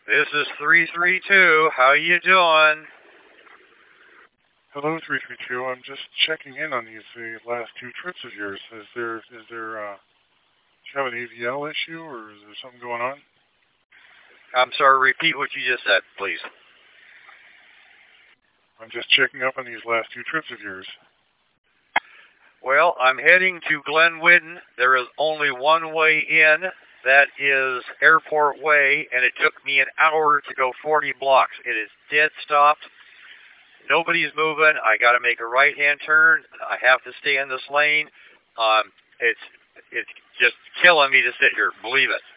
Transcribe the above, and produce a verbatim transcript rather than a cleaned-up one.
This is three three two. How you doing? Hello, three three two. I'm just checking in on these the last two trips of yours. Is there is there uh, do you have an A V L issue or is there something going on? I'm sorry, repeat what you just said, please. I'm just checking up on these last two trips of yours. Well, I'm heading to Glen Whidden. There is only one way in. That is Airport Way, and it took me an hour to go forty blocks. It is dead stopped. Nobody's moving. I got to make a right-hand turn. I have to stay in this lane. Um, it's it's just killing me to sit here. Believe it.